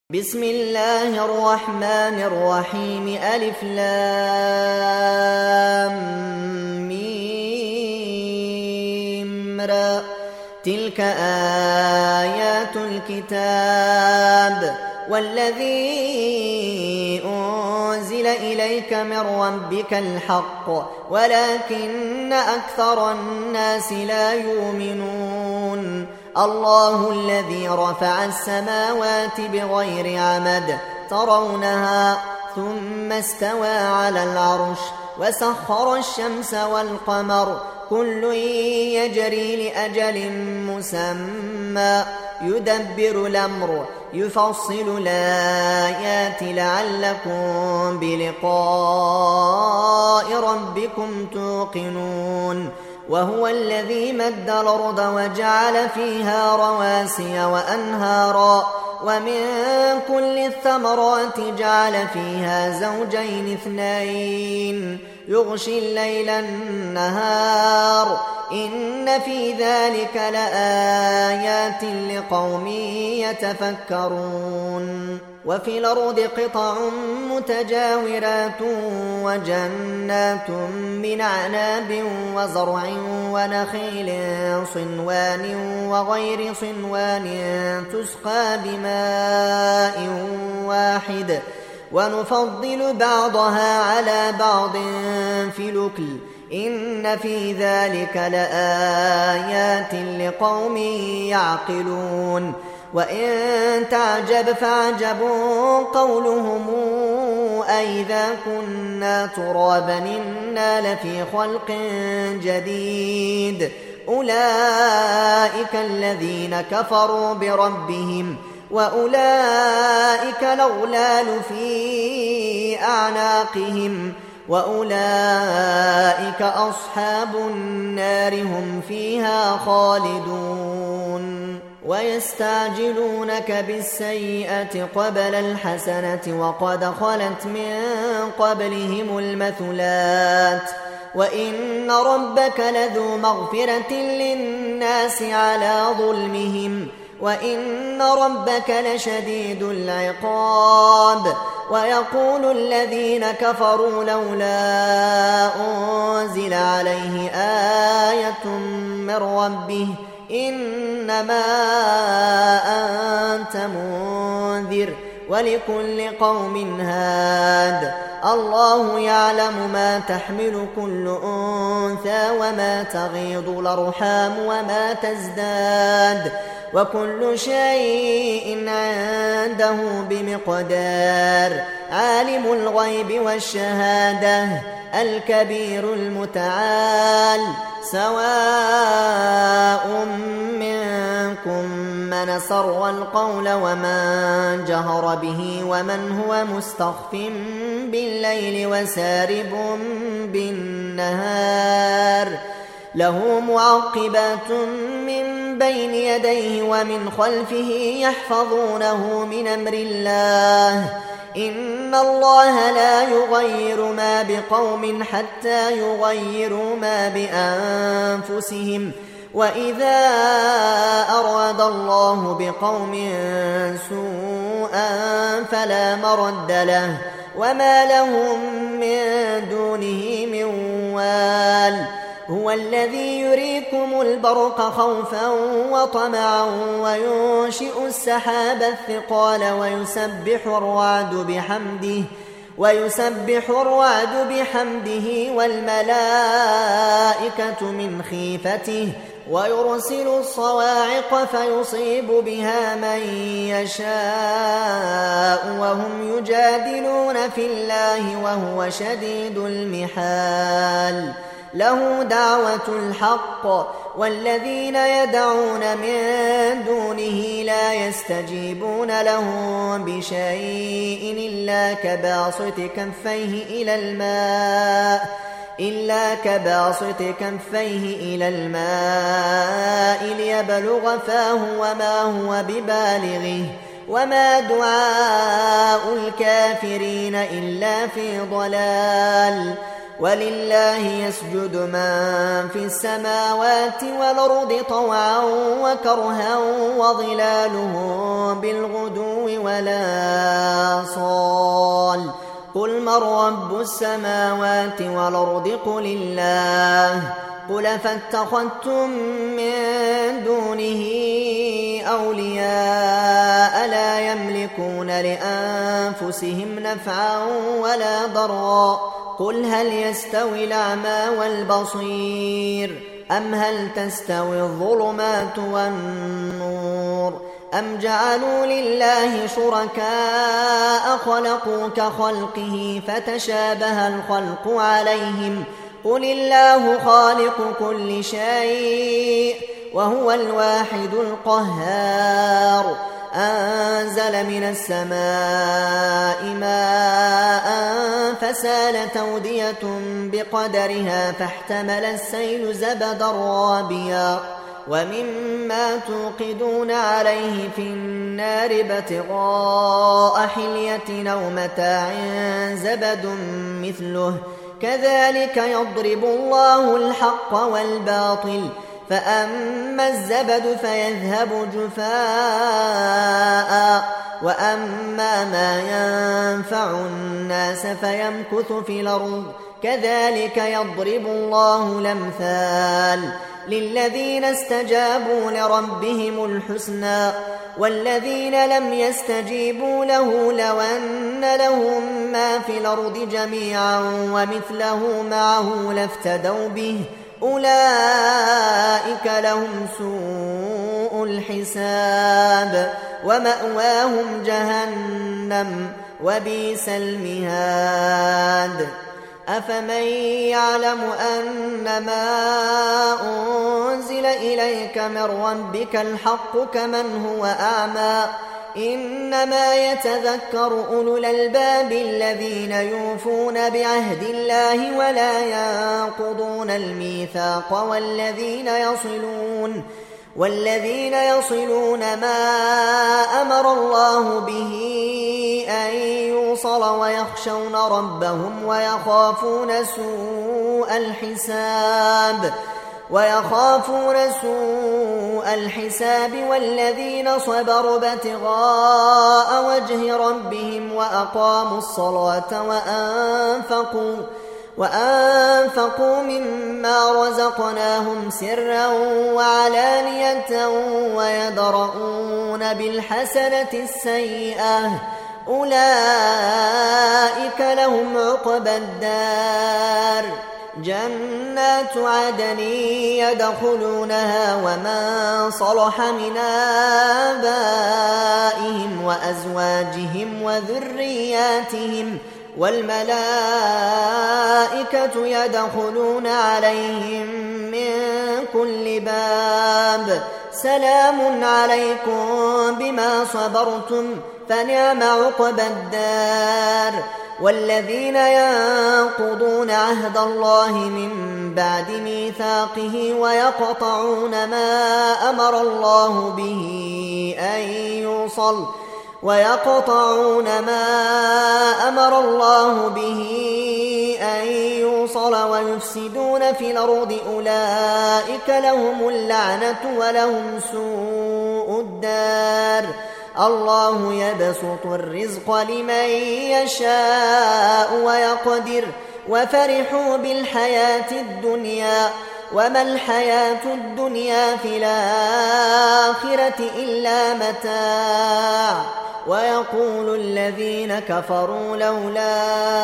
بسم الله الرحمن الرحيم ألف لام ميم را تلك آيات الكتاب والذي أنزل إليك من ربك الحق ولكن أكثر الناس لا يؤمنون الله الذي رفع السماوات بغير عمد ترونها ثم استوى على العرش وسخر الشمس والقمر كل يجري لأجل مسمى يدبر الأمر يفصل الآيات لعلكم بلقاء ربكم توقنون وهو الذي مد الأرض وجعل فيها رواسي وأنهارا ومن كل الثمرات جعل فيها زوجين اثنين يغشي الليل النهار إن في ذلك لآيات لقوم يتفكرون وفي الأرض قطع متجاورات وجنات من أعناب وزرع ونخيل صنوان وغير صنوان تسقى بماء واحد ونفضل بعضها على بعض في الأكل إن في ذلك لآيات لقوم يعقلون وإن تعجب فعجب قولهم أئذا كنا ترابا إنا لفي خلق جديد أولئك الذين كفروا بربهم وأولئك الأغلال في أعناقهم وأولئك أصحاب النار هم فيها خالدون ويستعجلونك بالسيئة قبل الحسنة وقد خلت من قبلهم المثلات وإن ربك لذو مغفرة للناس على ظلمهم وإن ربك لشديد العقاب ويقول الذين كفروا لولا أنزل عليه آية من ربه إنما أنت منذر ولكل قوم هاد الله يعلم ما تحمل كل أنثى وما تغيض الأرحام وما تزداد وكل شيء عنده بمقدار عالم الغيب والشهادة الكبير المتعال سواء منكم من سر القول ومن جهر به ومن هو مستخف بالليل وسارب بالنهار له معقبات من بين يديه ومن خلفه يحفظونه من أمر الله إن الله لا يغير ما بقوم حتى يغيروا ما بأنفسهم وإذا أراد الله بقوم سوءا فلا مرد له وما لهم من دونه من وال هو الذي يريكم البرق خوفا وطمعا وينشئ السحاب الثقال ويسبح الرعد بحمده والملائكة من خيفته ويرسل الصواعق فيصيب بها من يشاء وهم يجادلون في الله وهو شديد المحال له دعوة الحق والذين يدعون من دونه لا يستجيبون لهم بشيء إلا كباسط كفيه إلى الماء ليبلغ فاه وما هو ببالغه وما دعاء الكافرين إلا في ضلال ولله يسجد من في السماوات والأرض طوعا وكرها وظلالهم بالغدو ولا صال. قل من رب السماوات والأرض قل الله. قل فاتخذتم من دونه أولياء لا يملكون لأنفسهم نفعا ولا ضرا. قل هل يستوي الأعمى والبصير أم هل تستوي الظلمات والنور أم جعلوا لله شركاء خلقوا كخلقه فتشابه الخلق عليهم. قل الله خالق كل شيء وهو الواحد القهار. أنزل من السماء ماء فسالت أودية بقدرها فاحتمل السيل زبدا رابيا ومما توقدون عليه في النار ابتغاء حلية أو متاع زبد مثله كذلك يضرب الله الحق والباطل. فأما الزبد فيذهب جفاء وأما ما ينفع الناس فيمكث في الأرض كذلك يضرب الله الأمثال. للذين استجابوا لربهم الحسنى والذين لم يستجيبوا له لو أن لهم ما في الأرض جميعا ومثله معه لافتدوا به أولئك لهم سوء الحساب ومأواهم جهنم وبئس المهاد. أفمن يعلم أنما أنزل إليك من ربك الحق كمن هو أعمى إنما يتذكر أولو الألباب الذين يوفون بعهد الله ولا ينقضون الميثاق والذين يصلون ما أمر الله به أن يوصل ويخشون ربهم ويخافون سوء الحساب والذين صبروا ابتغاء وجه ربهم وأقاموا الصلاة وأنفقوا مما رزقناهم سرا وعلانية ويدرؤون بالحسنة السيئة أولئك لهم عقبى الدار جنات عدن يدخلونها ومن صلح من آبائهم وأزواجهم وذرياتهم والملائكة يدخلون عليهم من كل باب سلام عليكم بما صبرتم فنعم عقبى الدار. والذين ينقضون عهد الله من بعد ميثاقه ويقطعون ما أمر الله به أن يوصل ويفسدون في الأرض أولئك لهم اللعنة ولهم سوء الدار. الله يبسط الرزق لمن يشاء ويقدر وفرحوا بالحياة الدنيا وما الحياة الدنيا في الآخرة إلا متاع. ويقول الذين كفروا لولا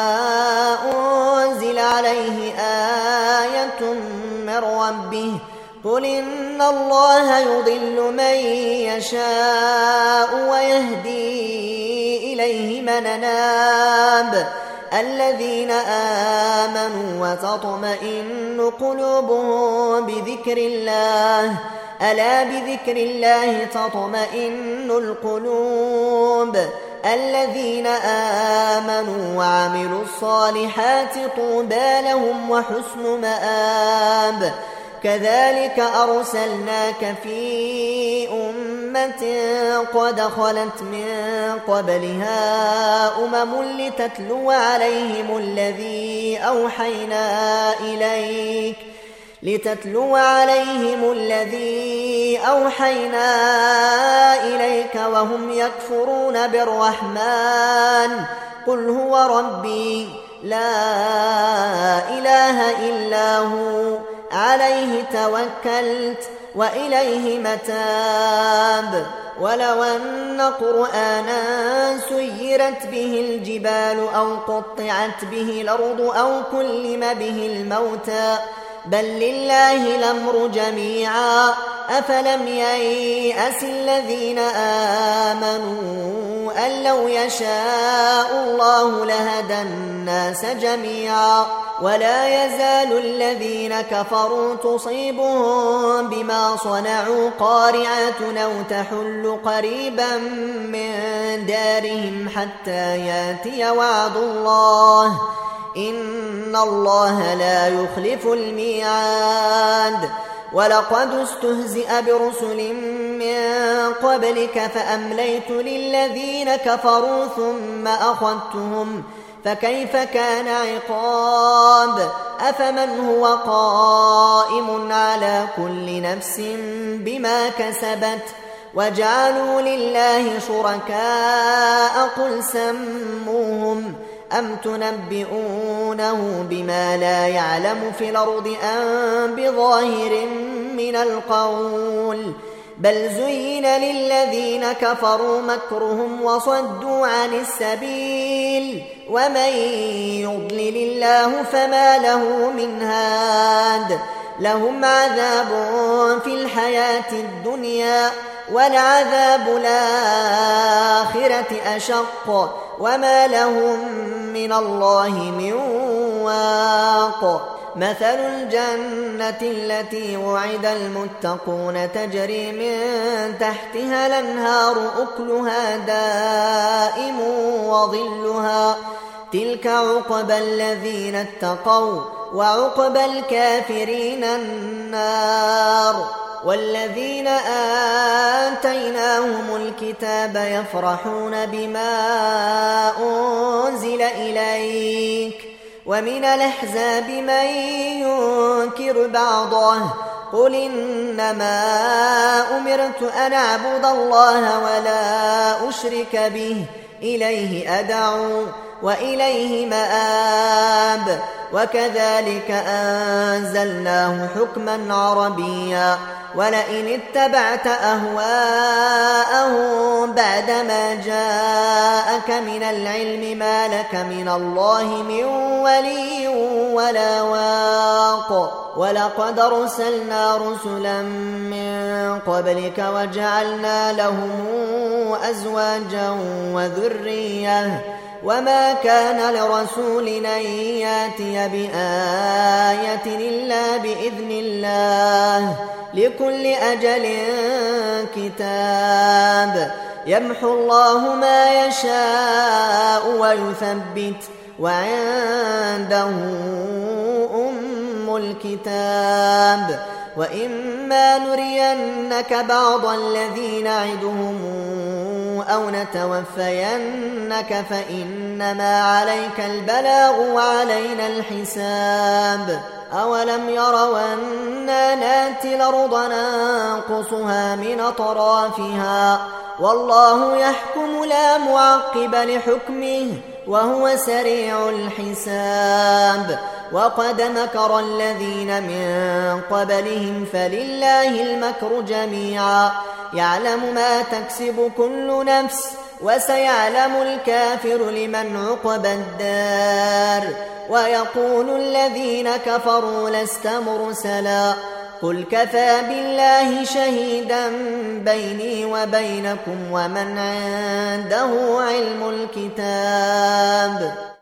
أنزل عليه آية من ربه قل إن الله يضل من يشاء ويهدي إليه من أناب الذين آمنوا وتطمئن قلوبهم بذكر الله ألا بذكر الله تطمئن القلوب. الذين آمنوا وعملوا الصالحات طوبى لهم وحسن مآب. كذلك أرسلناك في أمة قد خلت من قبلها لتتلو عليهم الذي أوحينا إليك لتتلو عليهم الذي أوحينا إليك وهم يكفرون بالرحمن قل هو ربي لا إله إلا هو عليه توكلت وإليه متاب ولو أن قرآنا سيرت به الجبال أو قطعت به الأرض أو كلم به الموتى بل لله الأمر جميعا أفلم ييأس الذين آمنوا أن لو يشاء الله لهدى الناس جميعا ولا يزال الذين كفروا تصيبهم بما صنعوا قارعة أو تحل قريبا من دارهم حتى ياتي وعد الله إن الله لا يخلف الميعاد ولقد استهزئ برسل من قبلك فأمليت للذين كفروا ثم أخذتهم فكيف كان عقاب أفمن هو قائم على كل نفس بما كسبت وجعلوا لله شركاء قل سموهم أم تنبئونه بما لا يعلم في الأرض أم بظاهر من القول بل زين للذين كفروا مكرهم وصدوا عن السبيل ومن يضلل الله فما له من هاد لهم عذاب في الحياة الدنيا ولعذاب الآخرة أشق وما لهم من الله من واق مثل الجنة التي وعد المتقون تجري من تحتها الأنهار أكلها دائم وظلها تلك عقبى الذين اتقوا وعقبى الكافرين النار والذين آتيناهم الكتاب يفرحون بما أنزل إليك ومن الأحزاب من ينكر بعضه قل إنما أمرت أن أعبد الله ولا أشرك به إليه أدعو وإليه مآب وكذلك أنزلناه حكما عربيا ولئن اتبعت أهواءهم بعدما جاءك من العلم ما لك من الله من ولي ولا واق ولقد أرسلنا رسلا من قبلك وجعلنا لهم أزواجا وذرية وما كان لرسول أن يأتي بآية إلا بإذن الله لكل أجل كتاب يمحو الله ما يشاء ويثبت وعنده أم الكتاب وإما نرينك بعض الذي نعدهم أو نتوفينك فإنما عليك البلاغ وعلينا الحساب أولم يروا أنا ناتي الأرض ننقصها من أطرافها والله يحكم لا معقب لحكمه وهو سريع الحساب وقد مكر الذين من قبلهم فلله المكر جميعا يعلم ما تكسب كل نفس وسيعلم الكافر لمن عقبى الدار ويقول الذين كفروا لست مرسلا قل كفى بالله شهيدا بيني وبينكم ومن عنده علم الكتاب